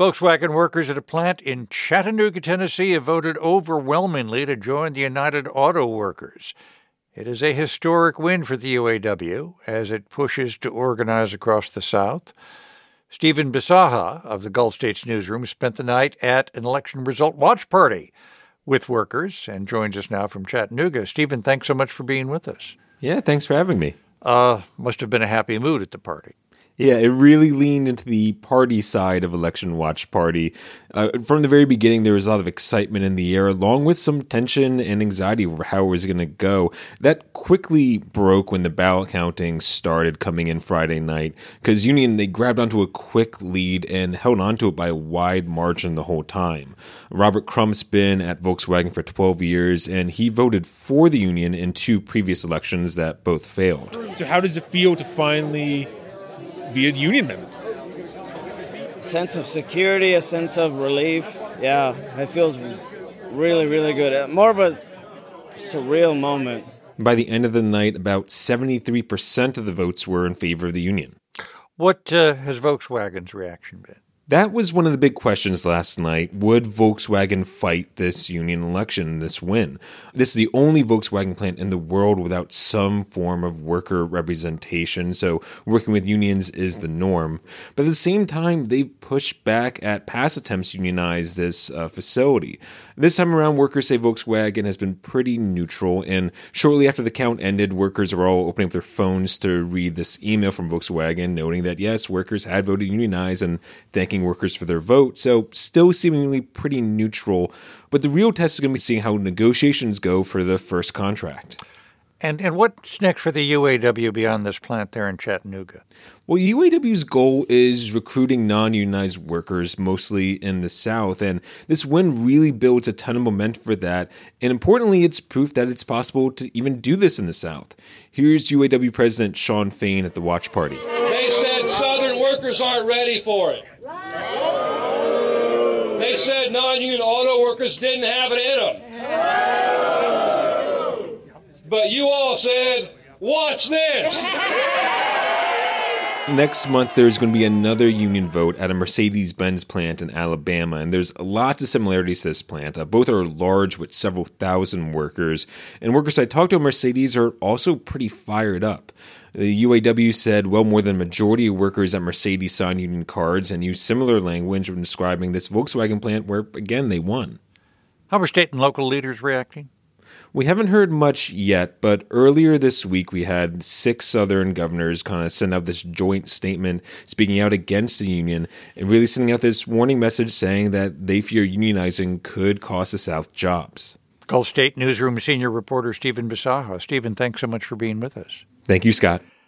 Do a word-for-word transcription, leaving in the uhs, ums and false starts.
Volkswagen workers at a plant in Chattanooga, Tennessee have voted overwhelmingly to join the United Auto Workers. It is a historic win for the U A W as it pushes to organize across the South. Stephen Bisaha of the Gulf States Newsroom spent the night at an election result watch party with workers and joins us now from Chattanooga. Stephen, thanks so much for being with us. Yeah, thanks for having me. Uh, must have been a happy mood at the party. Yeah, it really leaned into the party side of Election Watch Party. Uh, from the very beginning, there was a lot of excitement in the air, along with some tension and anxiety over how it was going to go. That quickly broke when the ballot counting started coming in Friday night, because Union, they grabbed onto a quick lead and held onto it by a wide margin the whole time. Robert Crump's been at Volkswagen for twelve years, and he voted for the Union in two previous elections that both failed. So how does it feel to finally be a union member? Sense of security, a sense of relief. Yeah, it feels really, really good. More of a surreal moment. By the end of the night, about seventy-three percent of the votes were in favor of the union. What uh, has Volkswagen's reaction been? That was one of the big questions last night. Would Volkswagen fight this union election, this win? This is the only Volkswagen plant in the world without some form of worker representation, so working with unions is the norm. But at the same time, they've pushed back at past attempts to unionize this uh, facility. This time around, workers say Volkswagen has been pretty neutral, and shortly after the count ended, workers are all opening up their phones to read this email from Volkswagen noting that, yes, workers had voted to unionize and thanking workers for their vote, so still seemingly pretty neutral. But the real test is going to be seeing how negotiations go for the first contract. And and what's next for the U A W beyond this plant there in Chattanooga? Well, U A W's goal is recruiting non-unionized workers, mostly in the South, and this win really builds a ton of momentum for that. And importantly, it's proof that it's possible to even do this in the South. Here's U A W President Shawn Fain at the watch party. They said Southern workers aren't ready for it. They said non-union auto workers didn't have it in them. But you all said, watch this. Next month, there's going to be another union vote at a Mercedes-Benz plant in Alabama, and there's lots of similarities to this plant. Uh, both are large with several thousand workers, and workers I talked to at Mercedes are also pretty fired up. The U A W said well more than a majority of workers at Mercedes signed union cards and used similar language when describing this Volkswagen plant where, again, they won. How are state and local leaders reacting? We haven't heard much yet, but earlier this week we had six Southern governors kind of send out this joint statement speaking out against the union and really sending out this warning message saying that they fear unionizing could cost the South jobs. Gulf State Newsroom senior reporter Stephen Bisaha. Stephen, thanks so much for being with us. Thank you, Scott.